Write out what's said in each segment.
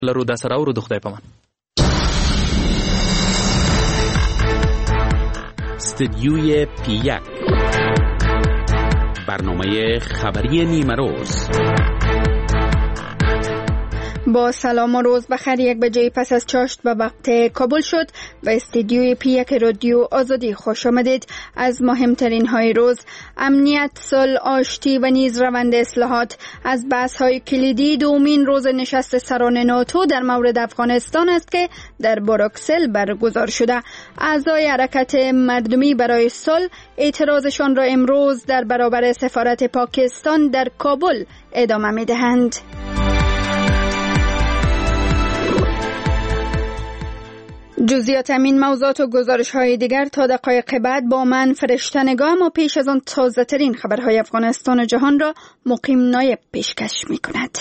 لرو د سره ورو د خدای پامان. استدیوی پی1 برنامه خبری نیمروز. با سلام و روز بخیر. 1 بجه پس از چاشت به وقت کابل شد و استدیوی پی1 رادیو آزادی خوش آمدید. از مهمترین های روز: امنیت، صلح، آشتی و نیز روند اصلاحات از بحث های کلیدی دومین روز نشست سران ناتو در مورد افغانستان است که در بروکسل برگزار شده. اعضای حرکت مردمی برای صلح اعتراضشان را امروز در برابر سفارت پاکستان در کابل ادامه می‌دهند. جزئیات این موضوعات و گزارش‌های دیگر تا دقایق بعد با من فرشته نگاه. و پیش از آن تازه‌ترین خبرهای افغانستان و جهان را مقیم نایب پیشکش می‌کند.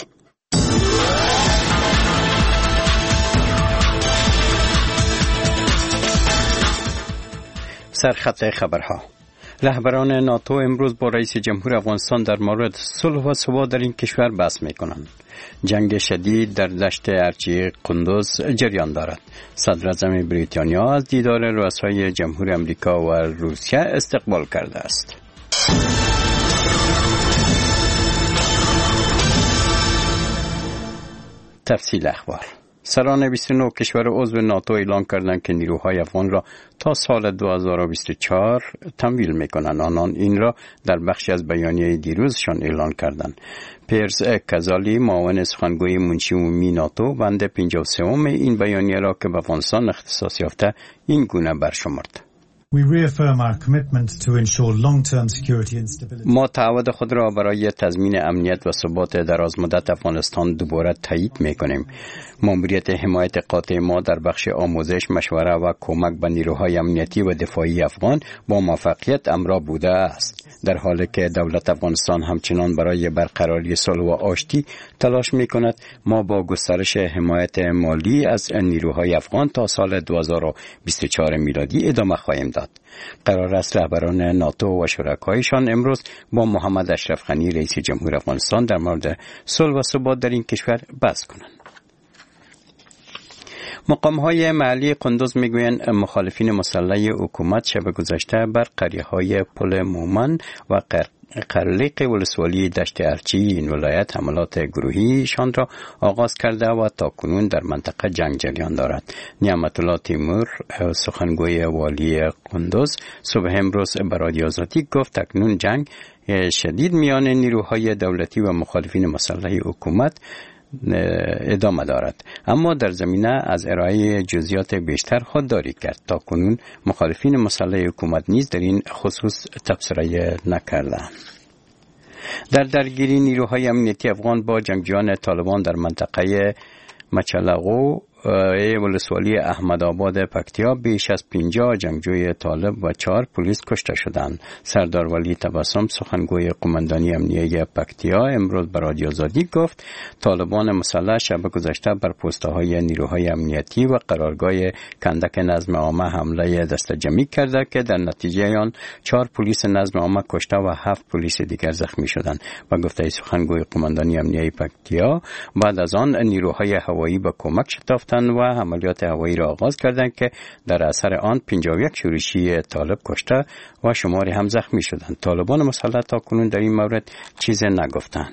سرخط خبرها: رهبران ناتو امروز با رئیس جمهور افغانستان در مورد صلح و ثبات در این کشور بحث می‌کنند. جنگ شدید در دشت ارچی قندوز جریان دارد. صدر اعظم بریتانیا از دیدار رؤسای جمهور امریکا و روسیه استقبال کرده است. تفصیل اخبار: سران 29 کشور عضو ناتو اعلام کردند که نیروهای افغان را تا سال 2024 تمویل می‌کنند. آنان این را در بخشی از بیانیه دیروزشان اعلان کردند. پیرس کزالی، معاون سخنگوی منشی عمومی ناتو، بند 53 این بیانیه را که به افغانستان اختصاص یافته این گونه برشمرد: ما تعهد خود را برای تضمین امنیت و ثبات درازمدت افغانستان دوباره تایید می‌کنیم. ماموریت حمایت قاطع ما در بخش آموزش، مشوره و کمک به نیروهای امنیتی و دفاعی افغان با موفقیت امرا بوده است. در حالی که دولت افغانستان همچنان برای برقراری صلح و آشتی تلاش می‌کند، ما با گسترش حمایت مالی از نیروهای افغان تا سال 2024 میلادی ادامه خواهیم داد. قرار است رهبران ناتو و شرکایشان امروز با محمد اشرف غنی، رئیس جمهور افغانستان، در مورد صلح و ثبات در این کشور بحث کنند. مقام‌های محلی قندوز میگویند مخالفین مسلح حکومت شب گذشته بر قریه‌های پل مومن و قرلیق ولسوالی دشت ارچی این ولایت حملات گروهیشان را آغاز کرده و تاکنون در منطقه جنگ جریان دارد. نعمت الله تیمور، سخنگوی والی قندوز، صبح امروز به رادیو آزادی گفت اکنون جنگ شدید میان نیروهای دولتی و مخالفین مسلح حکومت ادامه دارد، اما در زمینه از ارائه جزئیات بیشتر خودداری کرد. تا کنون مخالفین مسلح حکومت نیز در این خصوص تبصره نکردند. در درگیری نیروهای امنیتی افغان با جنگجویان طالبان در منطقه مچلقو ولسوالی احمد آباد پکتیا بیش از 50 جنگجوی طالب و 4 پلیس کشته شدند. سردار ولی تبسم، سخنگوی قماندانی امنیتی پکتیا، امروز به رادیو آزادی گفت طالبان مسلح شب گذشته بر پست‌های نیروهای امنیتی و قرارگاه کندک نظم عامه حمله دسته‌جمعی کرده که در نتیجه آن 4 پلیس نظم عامه کشته و 7 پلیس دیگر زخمی شدند. و گفته سخنگوی قماندانی امنیتی پکتیا بعد از آن نیروهای هوایی به کمک شتافتند و عملیات هوایی را آغاز کردند که در اثر آن 51 شورشی طالب کشته و شماری هم زخمی شدند. طالبان مسلح تا کنون در این مورد چیزی نگفتند.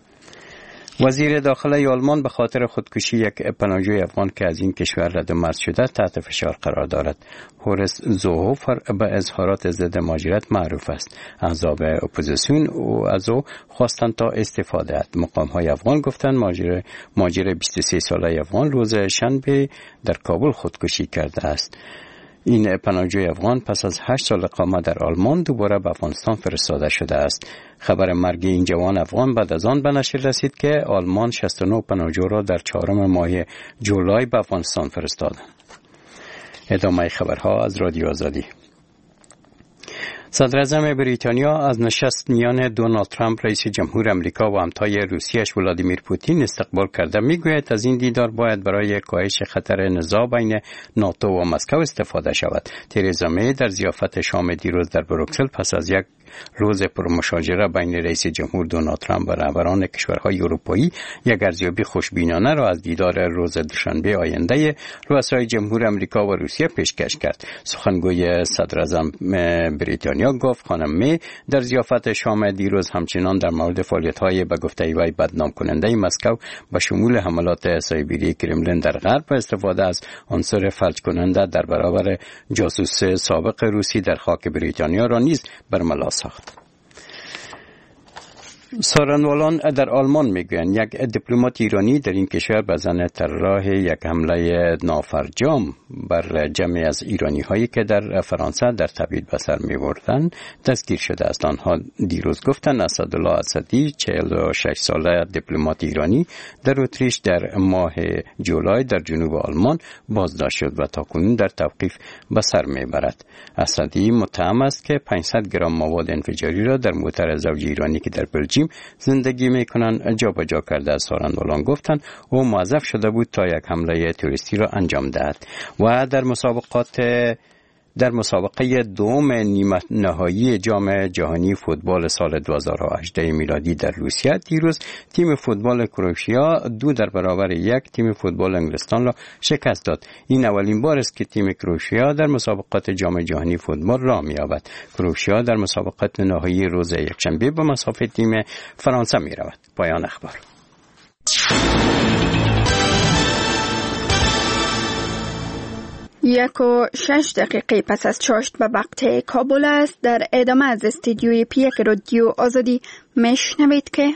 وزیر داخلی آلمان به خاطر خودکشی یک پناهجوی افغان که از این کشور رد و مرز شده تحت فشار قرار دارد. هورس زوهوفر به اظهارات ضد مهاجرت معروف است. احزاب اپوزیسیون از او خواستند تا استعفا دهد. مقام‌های افغان گفتند مهاجر 23 ساله افغان روز شنبه در کابل خودکشی کرده است. این پناهجوی افغان پس از 8 سال اقامت در آلمان دوباره به افغانستان فرستاده شده است. خبر مرگ این جوان افغان بعد از آن به نشر رسید که آلمان 69 پناهجو را در 4 ماه جولای به افغانستان فرستاد. ادامه خبرها از رادیو آزادی. صدراعظم بریتانیا از نشست میان دونالد ترامپ رئیس جمهور امریکا و همتای روسیه‌اش ولادیمیر پوتین استقبال کرده. میگوید از این دیدار باید برای کاهش خطر نزاع بین ناتو و مسکو استفاده شود. ترزا می در ضیافت شام دیروز در بروکسل پس از یک روز پرمشاجره بین رئیس جمهور دونالد ترامپ و رهبران کشورهای اروپایی یک ارزیابی خوشبینانه را از دیدار روز دوشنبه آینده رؤسای جمهور امریکا و روسیه پیشکش کرد. سخنگوی صدراعظم بریتانیا گفت خانم می در ضیافت شام دیروز همچنان در مورد فعالیت‌های به گفته وی بدنام کننده مسکو به شمول حملات سایبری کرملین در غرب و استفاده از عنصر فلج کننده در برابر جاسوس سابق روسی در خاک بریتانیا را نیز برملا ساخت. سارنوالان در آلمان میگویند یک دیپلمات ایرانی در این کشور به زن طراح یک حمله نافرجام بر جمعی از ایرانی هایی که در فرانسه در تبعید به سر میبردند دستگیر شده است. آنها دیروز گفتند اسدالله اسدی 46 ساله دیپلمات ایرانی در اتریش در ماه جولای در جنوب آلمان بازداشت شد و تاکنون در توقیف به سر میبرد. اسدی متهم است که 500 گرم مواد انفجاری را در موتر زوج ایرانی که در بلژیم زندگی میکنن جابجا کرده است. سارنوالان گفتند او موظف شده بود تا یک حمله تروریستی را انجام دهد. و در مسابقه دوم نیمه نهایی جام جهانی فوتبال سال 2018 میلادی در روسیه دیروز تیم فوتبال کرواتیا 2-1 تیم فوتبال انگلستان را شکست داد. این اولین بار است که تیم کرواتیا در مسابقات جام جهانی فوتبال راه می‌یابد. کرواتیا در مسابقات نهایی روز یکشنبه به مسافت تیم فرانسه می‌رود. پایان اخبار. 1:06 پس از چاشت به وقت کابل است. در ادامه از استودیوی پیک رادیو آزادی میشنوید که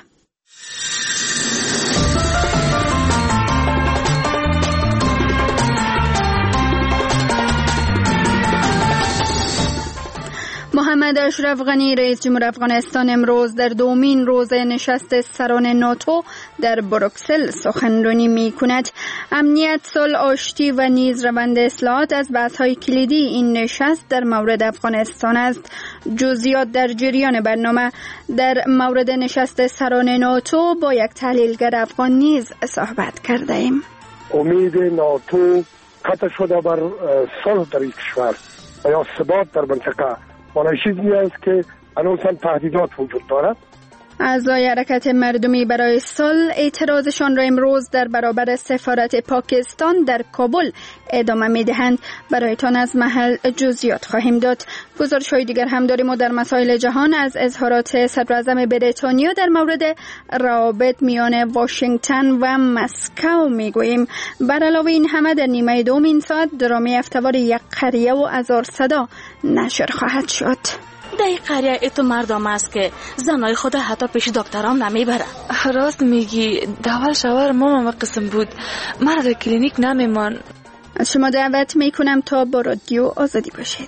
محمد اشرف غنی رئیس جمهور افغانستان امروز در دومین روز نشست سران ناتو در بروکسل سخنرانی می کند. امنیت، صلح، آشتی و نیز روند اصلاحات از بحث‌های کلیدی این نشست در مورد افغانستان است. جزئیات در جریان برنامه. در مورد نشست سران ناتو با یک تحلیلگر افغان نیز صحبت کرده ایم. امید ناتو قطع شده بر صلح در این کشور و یا ثبات در منطقه معنی چیزی است که هنوز هم تهدیدات وجود دارد. اعضای حرکت مردمی برای صلح اعتراضشان را امروز در برابر سفارت پاکستان در کابل ادامه می‌دهند. برایتان از محل جزئیات خواهیم داد. گزارش‌های دیگر هم داریم و در مسائل جهان از اظهارات صدراعظم بریتانیا در مورد روابط میان واشنگتن و مسکو میگوییم. بر علاوه این همه در نیمه دوم این ساعت درامی افتوار یک قریه و هزار صدا نشر خواهد شد. در این قریه ایتو مردم است که زنای خود حتی پیش دکترام نمیبره. راست میگی، دول شوهر مامان و قسم بود، مرا در کلینیک نمیمان. از شما دعوت میکنم تا با رادیو آزادی باشید.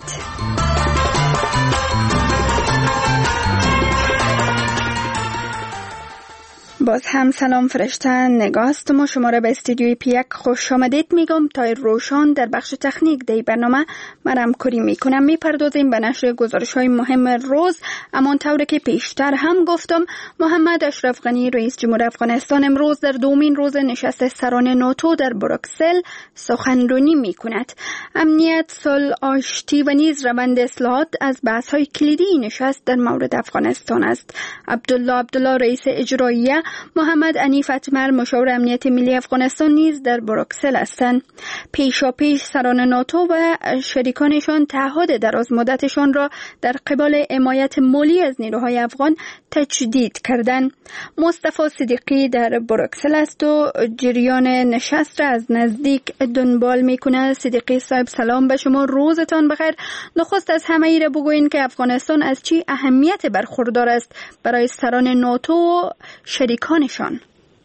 باز هم سلام فرشته نگاست. ما شما را به استودیوی پیک خوش آمدید میگم. تا روشان در بخش تکنیک دی برنامه مرم کری میکنم. میپردازیم به نشر گزارش های مهم روز. اما طوری که پیشتر هم گفتم محمد اشرف غنی رئیس جمهور افغانستان امروز در دومین روز نشست سران ناتو در بروکسل سخنرانی میکند. امنیت، صلح، آشتی و نیز روند اصلاحات از بحث های کلیدی نشست در مورد افغانستان است. عبدالله رئیس اجراییه، محمد عنیف اتمر مشاور امنیت ملی افغانستان نیز در بروکسل هستند. پیشاپیش سران ناتو و شریکانشان تعهد دراز مدتشان را در قبال حمایت مالی از نیروهای افغان تجدید کردند. مصطفی صدیقی در بروکسل است و جریان نشست را از نزدیک دنبال می‌کند. صدیقی صاحب سلام به شما، روزتان بخیر. نخست از همه ای را بگوین که افغانستان از چی اهمیت برخوردار است برای سران ناتو و شریکانشان.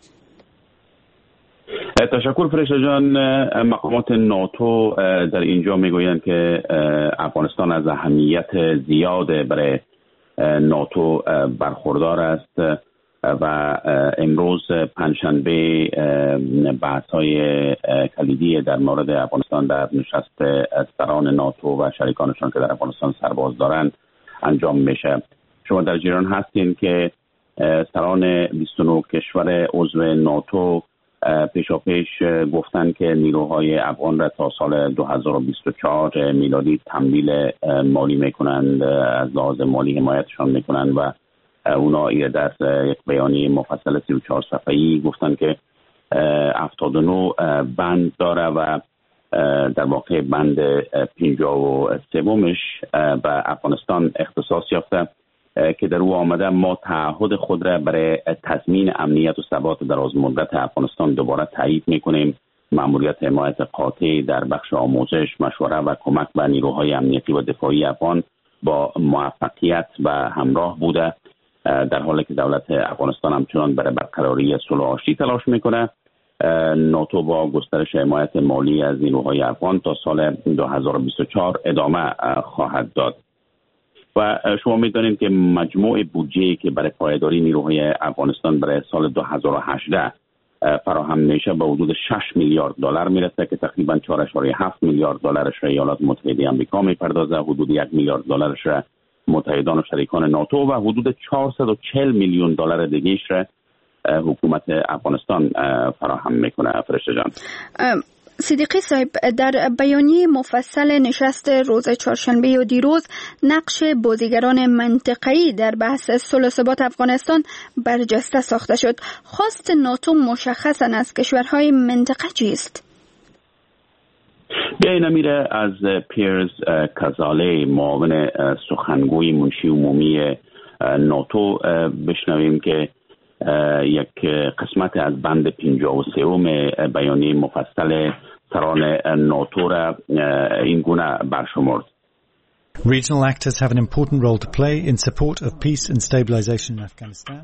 تشکر فرشته جان. مقامات ناتو در اینجا میگویند که افغانستان از اهمیت زیاد برای ناتو برخوردار است و امروز پنجشنبه بحث‌های کلیدی در مورد افغانستان در نشست سران ناتو و شریکانشان که در افغانستان سرباز دارند انجام میشه. شما در جریان هستین که سران 29 کشور عضو ناتو پیشاپیش گفتن که نیروهای افغان را تا سال 2024 میلادی تمویل مالی میکنند، از لحاظ مالی حمایتشان میکنند و اونا در یک بیانیه مفصل 34 صفحه‌ای گفتن که 79 بند داره و در واقع بند 53 به افغانستان اختصاص یافته که در او آمده ما تعهد خود را برای تضمین امنیت و ثبات دراز مدت افغانستان دوباره تایید میکنیم. مأموریت حمایت قاطع در بخش آموزش، مشوره و کمک به نیروهای امنیتی و دفاعی افغان با موفقیت و همراه بوده، در حالی که دولت افغانستان همچنان برای برقراری صلح و آشتی تلاش میکنه. ناتو با گسترش حمایت مالی از نیروهای افغان تا سال 2024 ادامه خواهد داد. و شما می‌دانید که مجموع بودجه‌ای که برای پایداری نیروهای افغانستان برای سال 2018 فراهم میشه به حدود 6 میلیارد دلار میرسه که تقریباً 4.7 میلیارد دلارش را ایالات متحده آمریکا میپردازه، حدود 1 میلیارد دلارش را متحدان و شریکان ناتو و حدود 440 میلیون دلار دیگه‌اش را حکومت افغانستان فراهم میکنه. فرشته جان. صدیقی صاحب، در بیانیه مفصل نشست روز چهارشنبه و دیروز نقش بازیگران منطقه‌ای در بحث صلح و ثبات افغانستان برجسته ساخته شد. خواست ناتو مشخصاً از کشورهای منطقه چیست؟ بیایید میره از پیرز کازاله، معاون سخنگوی منشی عمومی ناتو بشنویم که یک قسمت از بند 53 بیانیه مفصل سران ناتو را این گونه برشمرد. Regional actors have an important role to play in support of peace and stabilization in Afghanistan.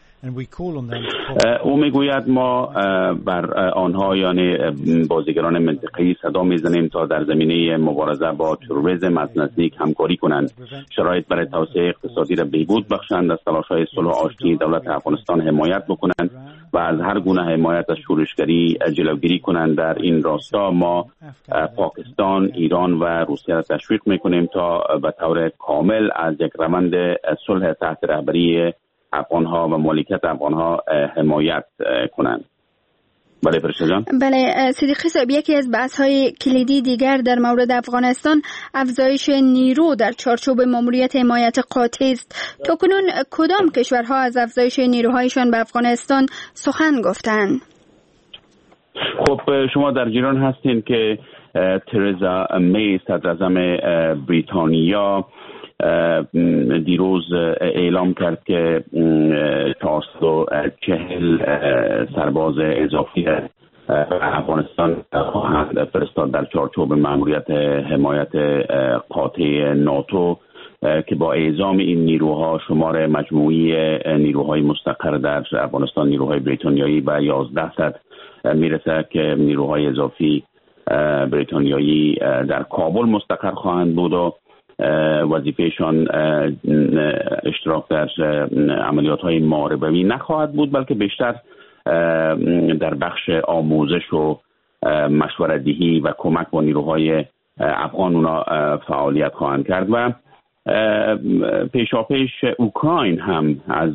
او میگوید ما بر آنها یعنی بازیگران منطقه‌ای صدا میزنیم تا در زمینه مبارزه با تروریسم از نزدیک همکاری کنند، شرایط برای توسعه اقتصادی را بهبود بخشند، از تلاش‌های صلح و آشتی دولت افغانستان حمایت بکنند و از هر گونه حمایت از شورشگری جلوگیری کنند. در این راستا ما پاکستان، ایران و روسیه را تشویق میکنیم تا به طور کامل از یک روند صلح تحت رهبری افغان‌ها و مالکیت افغان‌ها حمایت کنند. بله فرشته جان. بله صدیقی صاحب، یکی از بحث‌های کلیدی دیگر در مورد افغانستان افزایش نیرو در چارچوب ماموریت حمایت قاطع است. تاکنون کدام کشورها از افزایش نیروهایشان به افغانستان سخن گفتند؟ خب شما در جریان هستین که ترزا می صدراعظم بریتانیا دیروز اعلام کرد که 440 سرباز اضافی افغانستان خواهند فرستاد در چارچوب مأموریت حمایت قاطع ناتو که با اعزام این نیروها شمار مجموعی نیروهای مستقر در افغانستان، نیروهای بریتانیایی به 1100 میرسه که نیروهای اضافی بریتانیایی در کابل مستقر خواهند بود و وظیفهشان اشتراک در عملیات‌های محاربه‌ای نخواهد بود، بلکه بیشتر در بخش آموزش و مشورت دهی و کمک با نیروهای افغان اونا فعالیت خواهند کرد. و پیشاپیش اوکراین هم از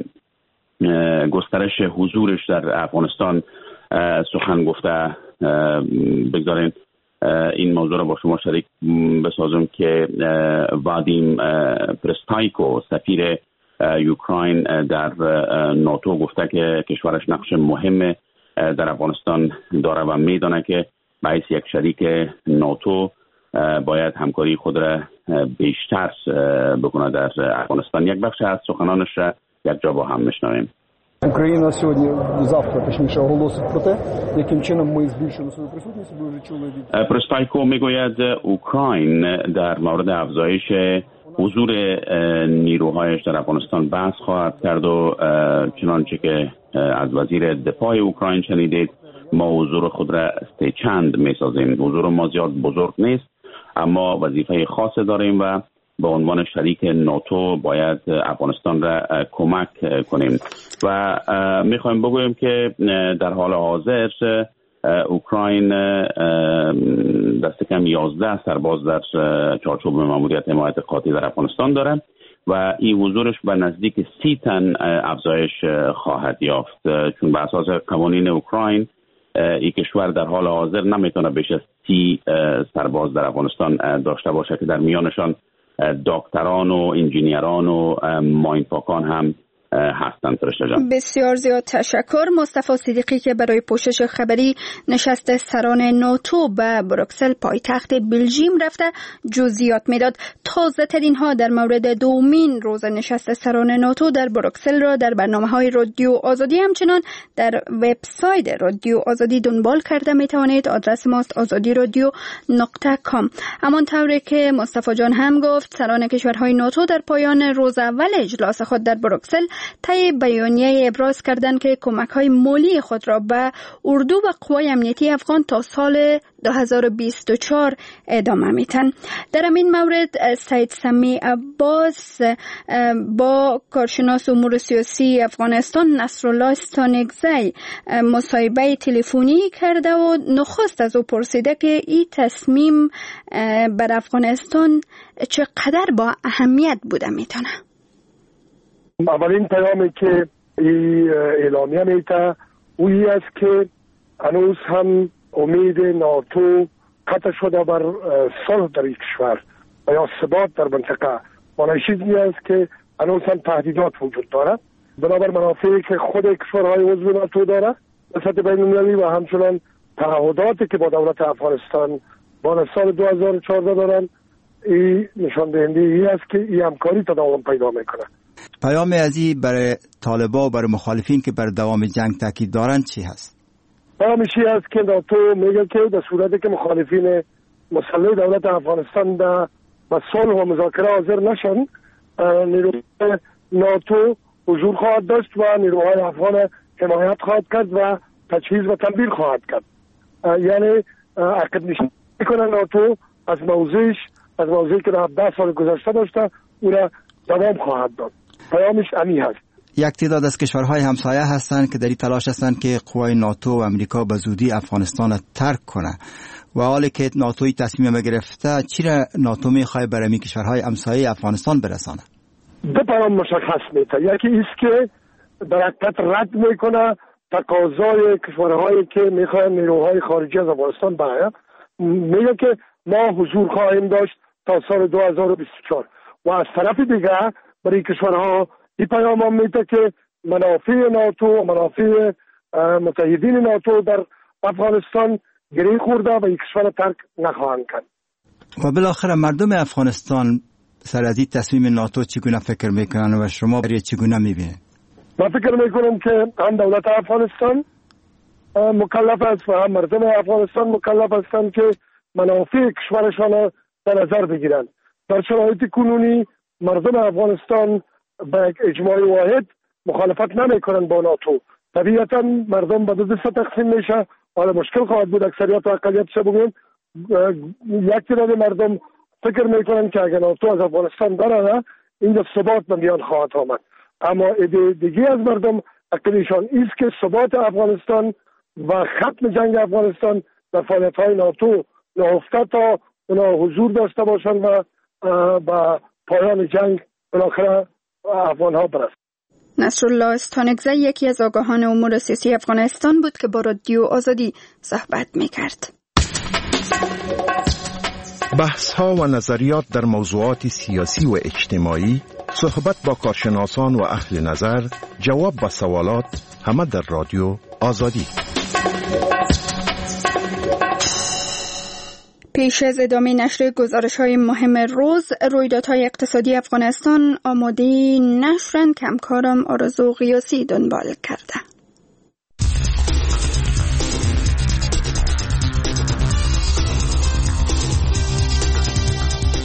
گسترش حضورش در افغانستان سخن گفته. بگذارین این موضوع را با شما شریک بسازم که وادیم پرستایکو سفیر اوکراین در ناتو گفته که کشورش نقش مهم در افغانستان داره و میدانه که به حیث یک شریک ناتو باید همکاری خود را بیشتر بکنه در افغانستان. یک بخش از سخنانش را یک جا با هم میشنویم. Україна сьогодні, завтра, точніше, оголосить про те, яким чином ми збільшуємо свою присутність. Ви вже чули від... پرستایکو میگوید اوکراین در مورد افزایش حضور نیروهایش در افغانستان بحث خواهد کرد و چنانچه که از وزیر دفاع اوکراین شنیدید ما حضور خود را چند میسازیم. حضور ما زیاد بزرگ نیست اما وظیفه خاص داریم و به عنوان شریک ناتو باید افغانستان را کمک کنیم و میخوایم بگویم که در حال حاضر اوکراین دست کم 11 سرباز در چارچوب ماموریت حمایت قاطع در افغانستان دارند و این حضورش به نزدیک 30 تن افزایش خواهد یافت، چون به اساس قوانین اوکراین این کشور در حال حاضر نمیتونه بیش از 30 سرباز در افغانستان داشته باشه که در میانشان دکتران و انجینیران و ماینپاکان هم هستند. بسیار زیاد تشکر. مصطفی صدیقی که برای پوشش خبری نشست سران ناتو به بروکسل پایتخت بلژیم رفته جزئیات میداد. تازه ترین ها در مورد دومین روز نشست سران ناتو در بروکسل را در برنامه‌های رادیو آزادی همچنان در وبسایت رادیو آزادی دنبال کرده می توانید. آدرس ماست azadi.radio.com. همانطوری که مصطفی جان هم گفت، سران کشورهای ناتو در پایان روز اول اجلاس خود در بروکسل طی بیانیه ابراز کردند که کمک‌های مالی خود را به اردو و قوای امنیتی افغان تا سال 2024 ادامه میتن. در این مورد سید سمی عباس با کارشناس امور سیاسی افغانستان نصرالله استانگزی مصاحبه تلفنی کرده و نخست از او پرسیده که این تصمیم بر افغانستان چقدر با اهمیت بوده میتونه. اولین پیامی که اعلامیه میده اویی است که هنوز هم امید ناتو قطع شده بر صلح در این کشور و یا ثبات در منطقه. معنی چیزی است که هنوز هم تهدیدات وجود دارد بنابر منافعی که خود کشورهای عضو ناتو داره به سطح بین‌المللی و همچنان تعهداتی که با دولت افغانستان با سال 2014 دارن. این نشان دهنده ای است که این همکاری تداوم پیدا میکنه. پیام ازی برای طالبا و برای مخالفین که بر دوام جنگ تاکید دارند چی هست؟ پیامش این است که ناتو میگه که در صورتی که مخالفین مسلح دولت افغانستان به صلح و مذاکره حاضر نشن، نیروهای ناتو حضور خواهد داشت و نیروهای افغان حمایت خواهد کرد و تجهیز و تدبیر خواهد کرد. یعنی عقب نشینی میکنه ناتو از موضوعی که در 10 سال گذشته داشته اون دوام خواهد داد. پیامش امی هست. یک تعداد از کشورهای همسایه هستند که در این تلاش هستند که قوای ناتو و امریکا به زودی افغانستان را ترک کنه و حالی که ناتوی تصمیم گرفته، چی را ناتو میخواد برای این کشورهای همسایه افغانستان برسانه؟ دو پیام مشخص میده. یکی است که در حقیقت رد میکنه تقاضای کشورهایی که میخوان نیروهای خارجی از افغانستان بیاین، میگه که ما حضور خواهیم داشت تا سال 2024 و از طرف دیگه برای کشورها این پیام هم میده که منافع ناتو و منافع متحدین ناتو در افغانستان گره خورده و این کشور ترک نخواهند کرد. و بالاخره مردم افغانستان سر از این تصمیم ناتو چگونه فکر میکنن و شما برای چگونه میبینید؟ من فکر میکنم که هم دولت افغانستان مکلف است و هم مردم افغانستان مکلف هستند که منافع کشورشان در نظر بگیرند. در شرایط کنونی مردم افغانستان به یک اجماع واحد مخالفت نمیکنند با ناتو. طبیعتا مردم به دو دسته تقسیم میشه. حالا مشکل خواهد بود اکثریت و اقلیت چه بگویم. یک تعداد مردم فکر میکنند که اگر ناتو از افغانستان بره اینجا ثبات به میان خواهد آمد. اما دیگه از مردم عقیدهشان است که ثبات افغانستان و ختم جنگ افغانستان در فعالیت‌های ناتو نهفته تا اونا حضور داشته باشند و با پایان جنگ بالاخره افغان‌ها برسند. نصرالله استانگزی یکی از آگاهان امور سیاسی افغانستان بود که با رادیو آزادی صحبت می‌کرد. بحث‌ها و نظریات در موضوعات سیاسی و اجتماعی، صحبت با کارشناسان و اهل نظر، جواب به سوالات، همه در رادیو آزادی. پیش از ادامه نشر گزارش‌های مهم روز، رویدادهای اقتصادی افغانستان آماده نشرند که همکارم آرزو قیاسی دنبال کرده.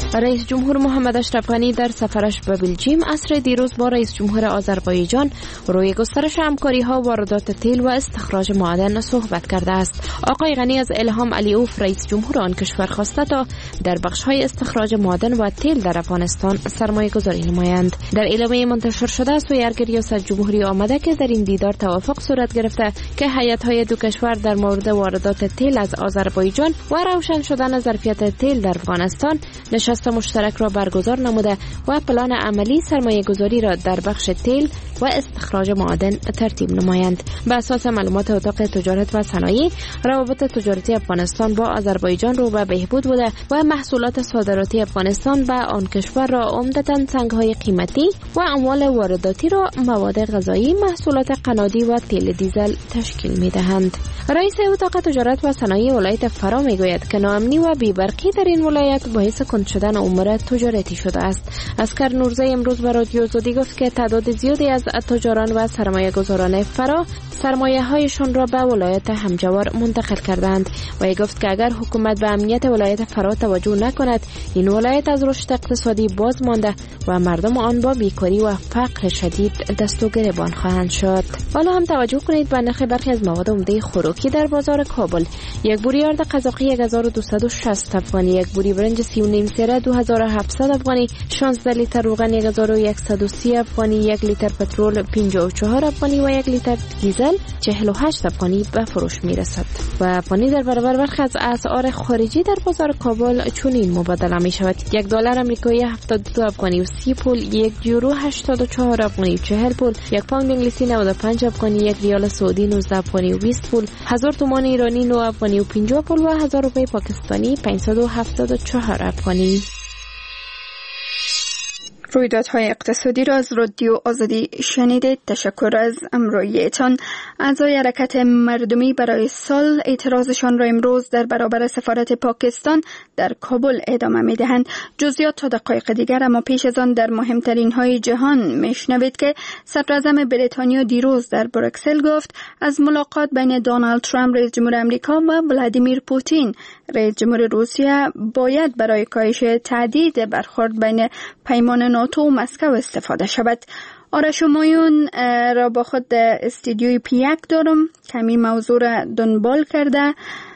رئیس جمهور محمد اشرف غنی در سفرش به بلژیم عصر دیروز با رئیس جمهور آذربایجان روی گسترش همکاری‌ها واردات تیل و استخراج معدن صحبت کرده است. آقای غنی از الهام علیوف رئیس جمهور آن کشور خواسته تا در بخش‌های استخراج معدن و تیل در افغانستان سرمایه‌گذاری نمایند. در اعلامیه منتشر شده است سوی ریاست جمهوری آمده که در این دیدار توافق صورت گرفته که هیئت‌های دو کشور در مورد واردات تیل از آذربایجان و روشن شدن ظرفیت تیل در افغانستان نشست مشترک را برگزار نموده و پلان عملی سرمایه‌گذاری را در بخش تیل و استخراج معادن ترتیب نمایند. به اساس معلومات اتاق تجارت و صنایع، روابط تجارتی افغانستان با آذربایجان رو به بهبود بوده و محصولات صادراتی افغانستان به آن کشور را عمدتاً سنگ‌های قیمتی و اموال وارداتی را مواد غذایی، محصولات قنادی و تیل دیزل تشکیل می‌دهند. رئیس اتاق تجارت و صنایع ولایت فرا میگوید که ناامنی و بی‌برقی در این ولایت باعث کند شدن امور تجارتی شده است. اسکر نورزی امروز به رادیو آزادی گفت که تعداد زیادی از تجاران و سرمایه‌گذاران فرا سرمایه‌هایشان را به ولایت همجوار منتقل کردند و گفت که اگر حکومت به امنیت ولایت فرا توجه نکند، این ولایت از رشد اقتصادی باز مانده و مردم آن با بیکاری و فقر شدید دست و گریبان خواهند شد. حالا هم توجه کنید به نرخ برخی از مواد عمده خوراکی در بازار کابل. یک بوری آرد قزاقی 1260 افغانی، یک بوری برنج 39 سیره 2700 افغانی، 16 لیتر روغن 1130 افغانی، 1 لیتر پترول 54 افغانی و 1 لیتر دیزل 48 افغانی به فروش میرسد. و افغانی در برابر برخی از اسعار خارجی در بازار کابل چنین مبادله می شود: یک دلار آمریکایی 72 افغانی و 30 پول، یک یورو 84 افغانی و 40 پول، یک پوند انگلیسی 95 افغانی، یک ریال سعودی 19 افغانی و 20 پول، 1000 تومان ایرانی 9 افغانی و 50 پول و 1000 روپیه پاکستانی 574 افغانی. رویدادهای اقتصادی را از رادیو آزادی شنیدید. تشکر از همراهیتان. اعضای حرکت مردمی برای سال اعتراضشان را امروز در برابر سفارت پاکستان در کابل ادامه می‌دهند. جزئیات تا دقایق دیگر، اما پیش از آن در مهمترین های جهان میشنوید که صدراعظم بریتانیا دیروز در بروکسل گفت از ملاقات بین دونالد ترامپ رئیس جمهور آمریکا و ولادیمیر پوتین رئیس جمهور روسیه باید برای کاهش تهدید برخورد بین پیمان ناتو و مسکو استفاده شود. آرش و مایون را با خود استودیوی پیک دارم، کمی موضوع را دنبال کرده.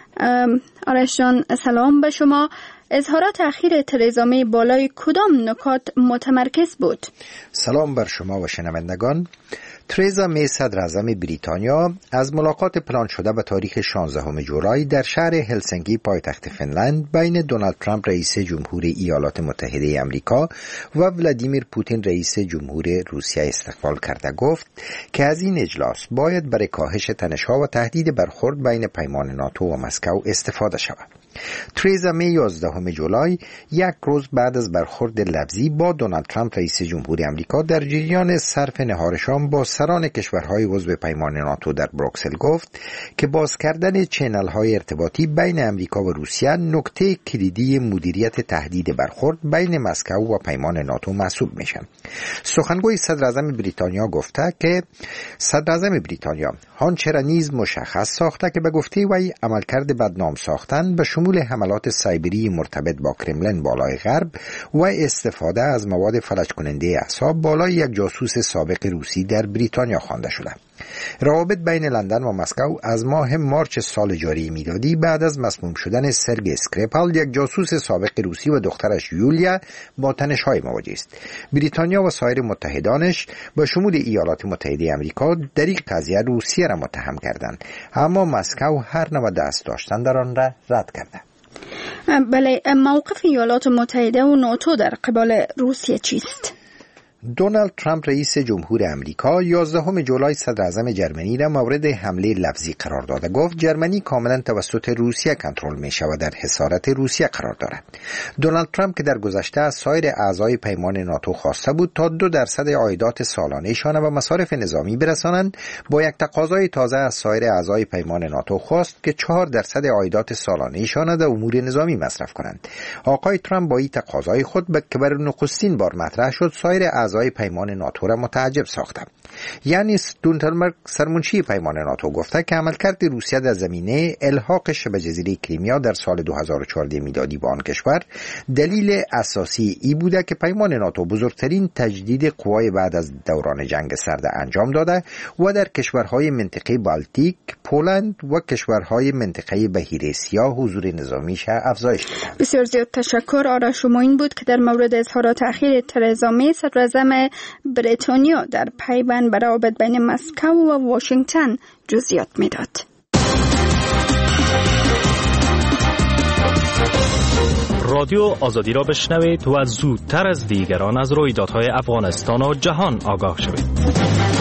آرش جان سلام به شما. اظهارات اخیر ترزا می بالای کدام نکات متمرکز بود؟ سلام بر شما و شنوندگان. ترزا می صدراعظم بریتانیا از ملاقات پلان شده به تاریخ 16 جولای در شهر هلسینکی پایتخت فنلند بین دونالد ترامپ رئیس جمهور ایالات متحده آمریکا و ولادیمیر پوتین رئیس جمهور روسیه استقبال کرده. گفت که از این اجلاس باید برای کاهش تنش‌ها و تهدید برخورد بین پیمان ناتو و مسکو استفاده شود. ترزا می 11 جولای، یک روز بعد از برخورد لفظی با دونالد ترامپ رئیس جمهور آمریکا در جریان صرف نهار شام با سران کشورهای عضو پیمان ناتو در بروکسل گفت که باز کردن چنل‌های ارتباطی بین آمریکا و روسیه نکته کلیدی مدیریت تهدید برخورد بین مسکو و پیمان ناتو محسوب میشن. سخنگوی صدراعظم بریتانیا گفته که صدراعظم بریتانیا آنچه را نیز مشخص ساخته که به گفته وی عملکرد بدنام ساختن به شمول حملات سایبری مرتبط با کرملین بالای غرب و استفاده از مواد فلج کننده اعصاب بالای یک جاسوس سابق روسی در بریتانیا خوانده شده. روابط بین لندن و مسکو از ماه مارچ سال جاری میلادی بعد از مسموم شدن سرگئی اسکریپال، یک جاسوس سابق روسی، و دخترش یولیا با تنش‌های مواجه است. بریتانیا و سایر متحدانش به شمول ایالات متحده آمریکا در این قضیه روسیه را متهم کردند، اما مسکو هر نوع دست داشتن در آن را رد کرده. بله، موقف ایالات متحده و ناتو در قبال روسیه چیست؟ دونالد ترامپ رئیس جمهور آمریکا 11 جولای صدراعظم جرمنی را مورد حمله لفظی قرار داده. گفت جرمنی کاملا توسط روسیه کنترل می شود و در حصارت روسیه قرار دارد. دونالد ترامپ که در گذشته از سایر اعضای پیمان ناتو خواسته بود تا 2% عایدات سالانه‌شان به مصارف نظامی برسانند، با یک تقاضای تازه از سایر اعضای پیمان ناتو خواست که 4% عایدات سالانه‌شان در امور نظامی مصرف کنند. آقای ترامپ با این تقاضای خود که بر نخستین بار مطرح شد، سایر اعضای پیمان ناتو را متعجب ساخته. یعنی استولتنبرگ سرمنشی پیمان ناتو گفته که عملکرد روسیه در زمینه الحاق شبه جزیره کریمیا در سال 2014 میلادی با آن کشور دلیل اساسی ای بوده که پیمان ناتو بزرگترین تجدید قوای بعد از دوران جنگ سرد انجام داده و در کشورهای منطقه بالتیک، پولند و کشورهای منطقه بحیره سیاه حضور نظامیش افزایش داده. بسیار زیاد تشکر. آرا شما این بود که در مورد اظهارات اخیر ترزا می صدراعظم بریتانیا در پیوند به روابط بین مسکو و واشنگتن جزئیات میداد. رادیو آزادی را بشنوید و زودتر از دیگران از رویدادهای افغانستان و جهان آگاه شوید.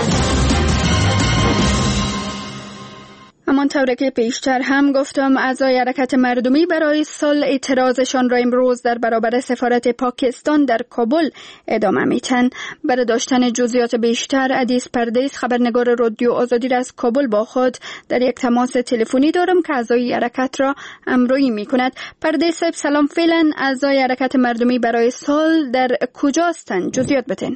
همانطور که پیشتر هم گفتم، اعضای حرکت مردمی برای صلح اعتراضشان را امروز در برابر سفارت پاکستان در کابل ادامه میتن. برای داشتن جزئیات بیشتر، عدیس پردیس خبرنگار رادیو آزادی را از کابل با خود در یک تماس تلفنی دارم که اعضای حرکت را همراهی میکند. پردیس صاحب سلام. فعلا اعضای حرکت مردمی برای صلح در کجاستند؟ جزئیات بتین.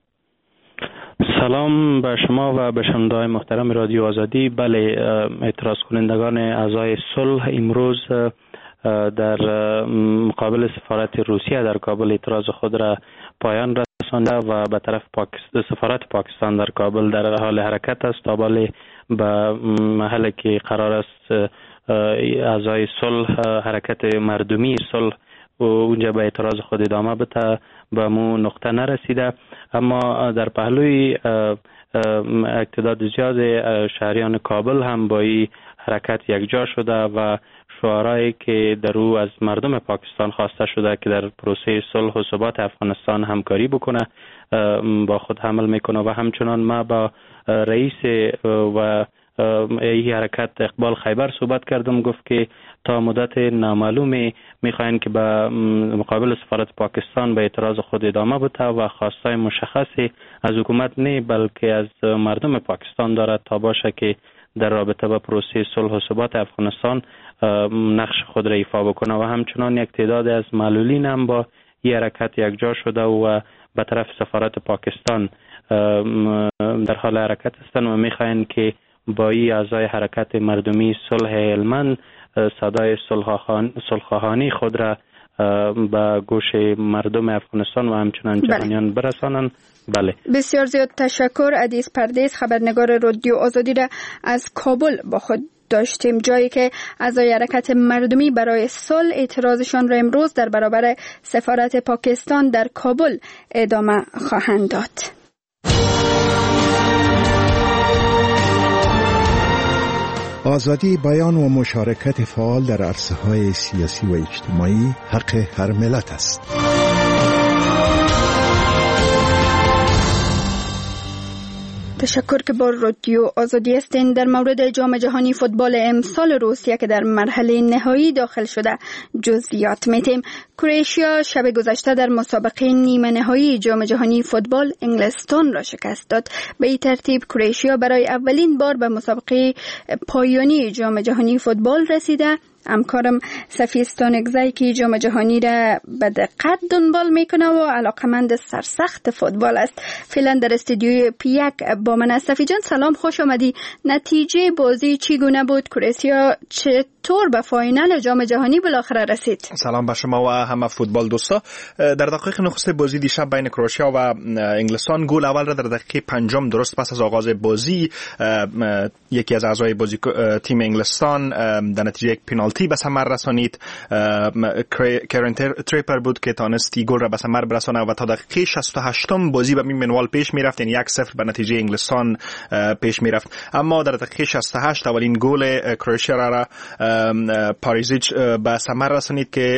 سلام به شما و به شنوندگان محترم رادیو آزادی. بله، اعتراض کنندگان اعضای صلح امروز در مقابل سفارت روسیه در کابل اعتراض خود را پایان رسانده و به طرف سفارت پاکستان در کابل در حال حرکت است تا به محلی که قرار است اعضای صلح، حرکت مردمی صلح و اونجا به اعتراض خود ادامه بده. به مو نقطه نرسیده، اما در پهلوی اعتداد زیاد شهریان کابل هم با این حرکت یکجا شده و شعارهایی که در او از مردم پاکستان خواسته شده که در پروسه صلح و ثبات افغانستان همکاری بکنه با خود حمل میکنه. و همچنان ما با رئیس و این حرکت اقبال خیبر صحبت کردم، گفت که تا مدت نامعلومی میخواین که به مقابل سفارت پاکستان به اعتراض خود ادامه بده و خواستای مشخصی از حکومت نه بلکه از مردم پاکستان دارد تا باشه که در رابطه با پروسه صلح و ثبات افغانستان نقش خود را ایفا بکنه. و همچنان یک تعداد از معلولین هم با این حرکت یکجا شده و به طرف سفارت پاکستان در حال حرکت هستند و میخواین که با این اعضای حرکت مردمی صلح هلمند صدای صلح‌خواهانی خود را به گوش مردم افغانستان و همچنان جهانیان برسانند. بله. بسیار زیاد تشکر. عدیس پردیس خبرنگار رادیو آزادی را از کابل با خود داشتیم، جایی که اعضای حرکت مردمی برای صلح اعتراضشان را امروز در برابر سفارت پاکستان در کابل ادامه خواهند داد. آزادی بیان و مشارکت فعال در عرصه‌های سیاسی و اجتماعی حق هر ملت است. تشکر که با رادیو آزادی هستین. در مورد جام جهانی فوتبال امسال روسیه که در مرحله نهایی داخل شده جزئیات میتیم. کرواتیا شب گذشته در مسابقه نیمه نهایی جام جهانی فوتبال انگلستان را شکست داد. به این ترتیب کرواتیا برای اولین بار به مسابقه پایانی جام جهانی فوتبال رسیده. همکارم صفیستان اگزای که جام جهانی را به دقت دنبال میکنه و علاقمند سرسخت فوتبال است. فعلا در استودیوی پیک با من است. صفی جان سلام، خوش آمدی. نتیجه بازی چگونه بود؟ کرواتیا چطور به فاینال جام جهانی بالاخره رسید؟ سلام به شما و همه فوتبال دوستا. در دقایق نخست بازی دیشب بین کرواتیا و انگلستان، گل اول را در دقیقه 5 درست پس از آغاز بازی یکی از اعضای بازی تیم انگلستان در نتیجه یک پنالتی به ثمر رسانید. کرن تریپر بود که تانستی گل را به ثمر برسانه و تا دقیقه 68 بازی به این منوال پیش میرفت، یعنی 1-0 به نتیجه انگلستان پیش میرفت. اما در دقیقه 68 اولین گل کرواتیا را پاریزیچ به ثمر رسانید که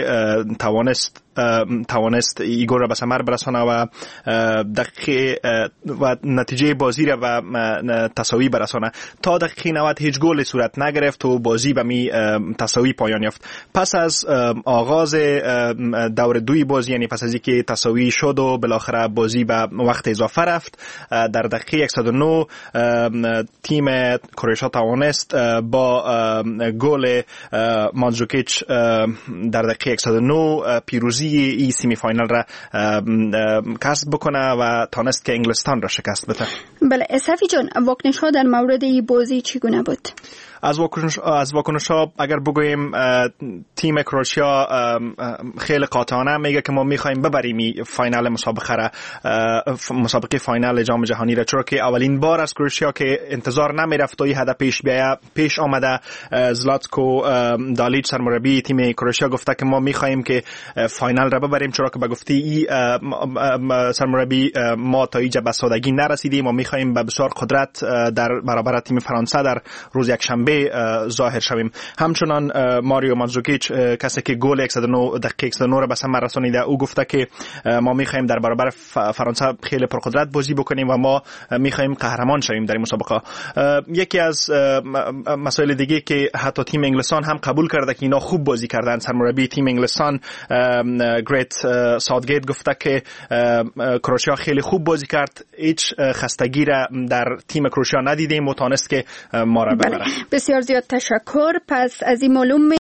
توانست ایگور را به ثمر برسانه و دقیقه و نتیجه بازی را به تساوی برسانه. تا دقیقه 90 هیچ گل صورت نگرفت و بازی به می تساوی مساوی پایان یافت. پس از آغاز دور دوی بازی، یعنی پس از اینکه تساوی شد و بالاخره بازی به وقت اضافه رفت، در دقیقه 109 تیم کرواتیا توانست با گل مانزوکیچ در دقیقه 109 پیروزی این سیمی فاینال را کسب بکنه و تانست که انگلستان را شکست بده. بله صفی جان، واکنش ها در مورد این بازی چگونه بود؟ از واکنش ها اگر بگوییم تیم کرواتیا خیلی قاطعانه میگه که ما میخوایم ببریم فاینال مسابقه فاینال جام جهانی را، چرا که اولین بار از کرواتیا که انتظار نمیرفت این هدف پیش آمده. زلاتکو دالیچ سرمربی تیم کرواتیا گفته که ما میخوایم که فاینال را ببریم، چرا که به گفته سرمربی ما تا اینجا به سادگی نرسیدیم، ما میخوایم به بسیار قدرت در برابر تیم فرانسه در روز یکشنبه ظاهر شویم. همچنان ماریو مانزوکیچ کسی که گل 109 دقیقه 109 را به ثمر رسانیده، او گفته که ما میخوایم در برابر فرانسه خیلی پرقدرت بازی بکنیم و ما میخوایم قهرمان شویم در این مسابقه. یکی از مسائل دیگه که حتی تیم انگلستان هم قبول کرده که اینا خوب بازی کردن، سرمربی تیم انگلستان گریت ساوتگیت گفته که کرواتیا خیلی خوب بازی کرد، هیچ خستگی را در تیم کرواتیا ندیدیم و تانست که ما را ببره. بسیار زیاد تشکر. پس از این معلوم